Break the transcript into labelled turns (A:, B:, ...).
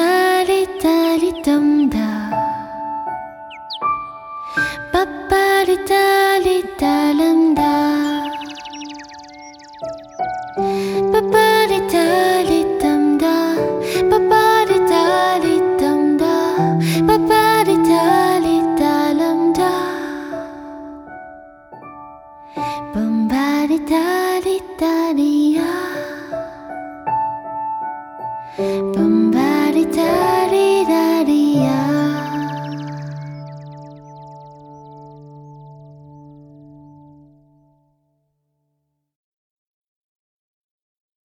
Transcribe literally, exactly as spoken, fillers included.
A: タリタリタンダパパリタリタランダパパリタリタンダパパリタリタンダパパリタリタランダボンバリタリタリアボンバリタ